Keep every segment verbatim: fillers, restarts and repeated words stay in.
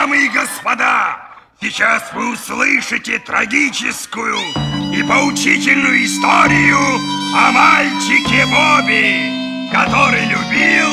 Дамы и господа, сейчас вы услышите трагическую и поучительную историю о мальчике Бобби, который любил...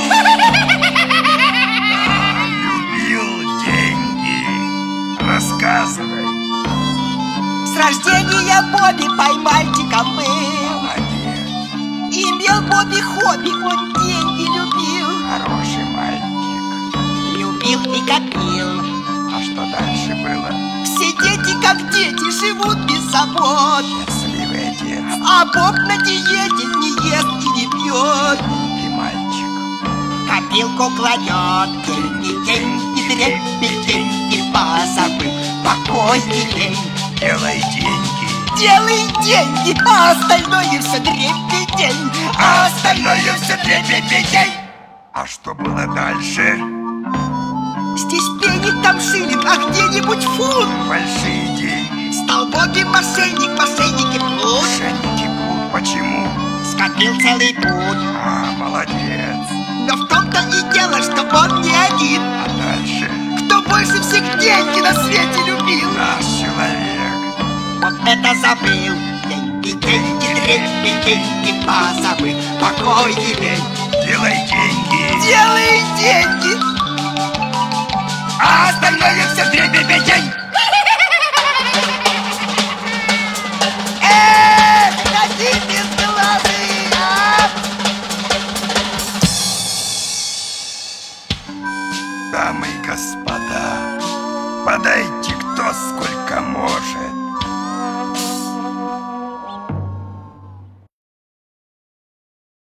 Да, любил деньги. Рассказывай. С рождения Бобби поймальчиком был. Молодец. Имел Бобби хобби, он деньги любил. Хороший мальчик. Любил и копил. А что дальше было? Все дети, как дети, живут без забот. Счастливое детство. А Боб на диете не ест и не пьет. И мальчик. Копилку кладет. Деньги, деньги, трепет, деньги, позабыл покойный день. Делай деньги. Делай деньги, а остальное все дребедень. А остальное все дребедень. А что было дальше? Здесь пенни, там шиллинг, а где-нибудь фунт. Большие деньги. Стал Бобби мошенник, мошенники плут. Мошенники плут. Почему? Скопил целый путь. А, молодец. Но в том-то и дело, что он не один. А дальше? Кто больше всех деньги на свете любил? Наш человек. Вот это забыл. Деньги, деньги, дребедень, деньги, позабыл покойный день. Делай деньги. Делай деньги. А остальное все дребедень.